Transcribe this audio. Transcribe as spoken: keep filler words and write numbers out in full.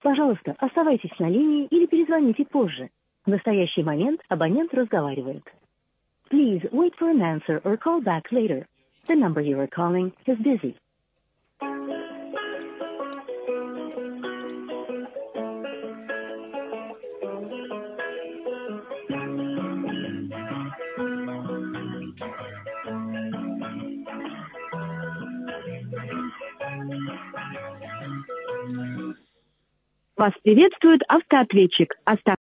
Пожалуйста, оставайтесь на линии или перезвоните позже. В настоящий момент абонент разговаривает. Please wait for an answer or call back later. The number you are calling is busy. Вас приветствует автоответчик. Оставьте